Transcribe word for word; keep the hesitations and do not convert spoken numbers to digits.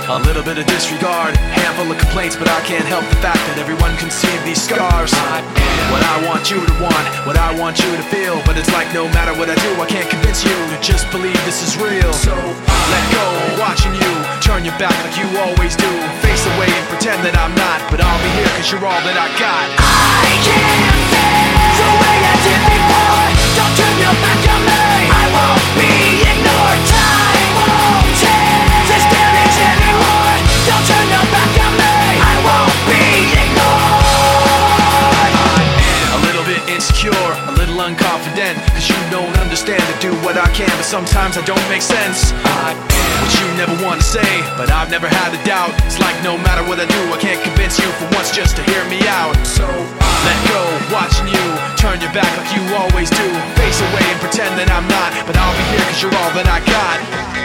A little bit of disregard, handful of complaints, but I can't help the fact that everyone can see these scars. What I want you to want, what I want you to feel, but it's like no matter what I do, I can't convince you to just believe this is real. So let go, watching you turn your back like you always do. Face away and pretend that I'm not, but I'll be here cause you're all that I got. I can't feel the way I did before. Don't turn your back on me, I won't be ignored. Time won't change this damage anymore. Don't turn your back on me, I won't be ignored. A little bit insecure, a little unconfident, cause you don't understand to do what I can, but sometimes I don't make sense. I am what you never want to say, but I've never had a doubt. It's like no matter what I do, I can't convince you for once just to hear me out. So let go, watching you turn your back like you always do. Face away and pretend that I'm not, but I'll be here cause you're all that I got.